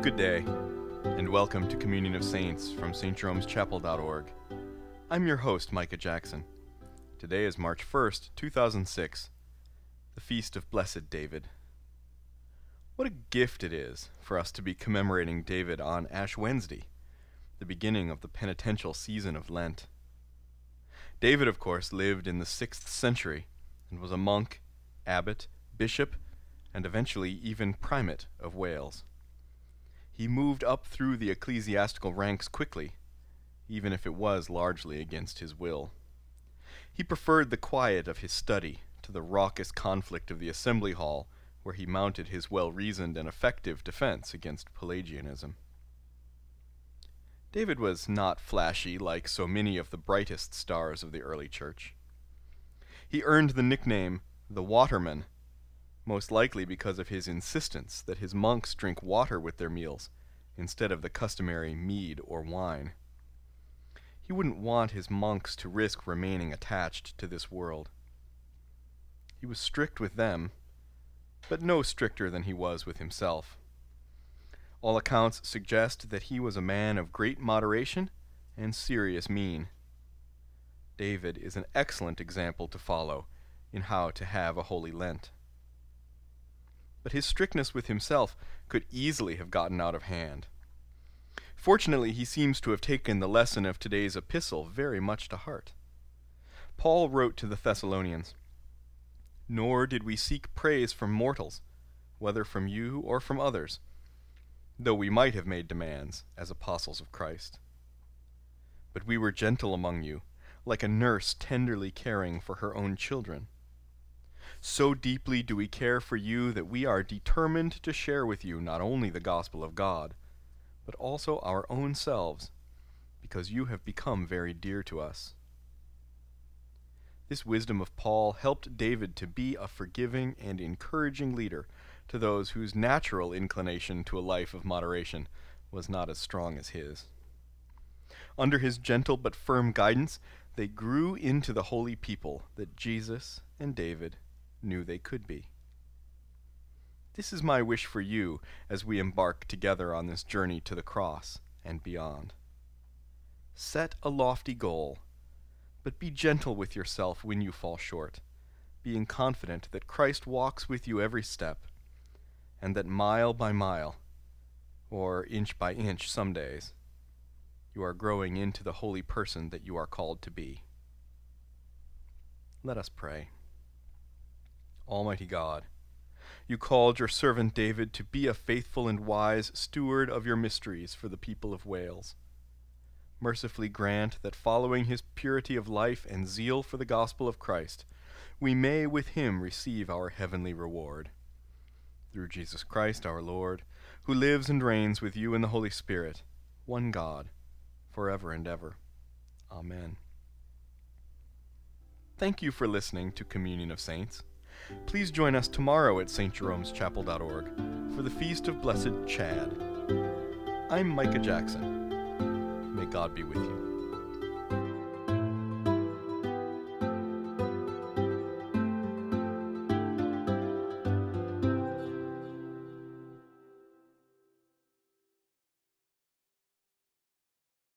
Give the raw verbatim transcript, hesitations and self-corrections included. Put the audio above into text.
Good day, and welcome to Communion of Saints from Saint Jerome's Chapel dot org. I'm your host, Micah Jackson. Today is March first, two thousand six, the Feast of Blessed David. What a gift it is for us to be commemorating David on Ash Wednesday, the beginning of the penitential season of Lent. David, of course, lived in the sixth century and was a monk, abbot, bishop, and eventually even primate of Wales. He moved up through the ecclesiastical ranks quickly, even if it was largely against his will. He preferred the quiet of his study to the raucous conflict of the assembly hall, where he mounted his well-reasoned and effective defense against Pelagianism. David was not flashy like so many of the brightest stars of the early church. He earned the nickname the Waterman, most likely because of his insistence that his monks drink water with their meals instead of the customary mead or wine. He wouldn't want his monks to risk remaining attached to this world. He was strict with them, but no stricter than he was with himself. All accounts suggest that he was a man of great moderation and serious mien. David is an excellent example to follow in how to have a holy Lent. But his strictness with himself could easily have gotten out of hand. Fortunately, he seems to have taken the lesson of today's epistle very much to heart. Paul wrote to the Thessalonians, "Nor did we seek praise from mortals, whether from you or from others, though we might have made demands as apostles of Christ. But we were gentle among you, like a nurse tenderly caring for her own children. So deeply do we care for you that we are determined to share with you not only the gospel of God, but also our own selves, because you have become very dear to us." This wisdom of Paul helped David to be a forgiving and encouraging leader to those whose natural inclination to a life of moderation was not as strong as his. Under his gentle but firm guidance, they grew into the holy people that Jesus and David knew they could be. This is my wish for you as we embark together on this journey to the cross and beyond. Set a lofty goal, but be gentle with yourself when you fall short, being confident that Christ walks with you every step, and that mile by mile, or inch by inch some days, you are growing into the holy person that you are called to be. Let us pray. Almighty God, you called your servant David to be a faithful and wise steward of your mysteries for the people of Wales. Mercifully grant that following his purity of life and zeal for the gospel of Christ, we may with him receive our heavenly reward. Through Jesus Christ our Lord, who lives and reigns with you in the Holy Spirit, one God, forever and ever. Amen. Thank you for listening to Communion of Saints. Please join us tomorrow at Saint Jerome's Chapel dot org for the Feast of Blessed Chad. I'm Micah Jackson. May God be with you.